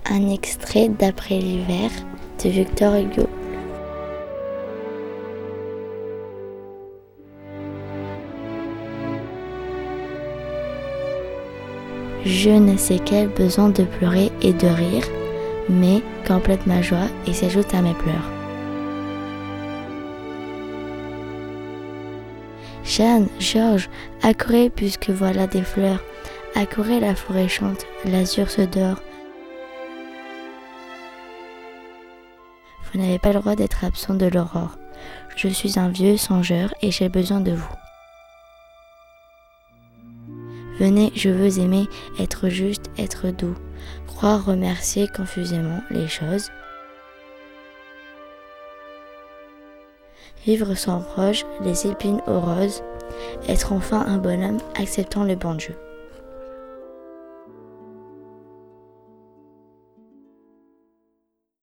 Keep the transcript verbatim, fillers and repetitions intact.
Un extrait d'Après l'hiver de Victor Hugo. Je ne sais quel besoin de pleurer et de rire, mais complète ma joie et s'ajoute à mes pleurs. Jeanne, Georges, accourez puisque voilà des fleurs. Accourez, la forêt chante, l'azur se dort. Vous n'avez pas le droit d'être absent de l'aurore. Je suis un vieux songeur et j'ai besoin de vous. Venez, je veux aimer, être juste, être doux, croire, remercier confusément les choses. Vivre sans reproche, les épines aux roses, être enfin un bonhomme acceptant le bon Dieu.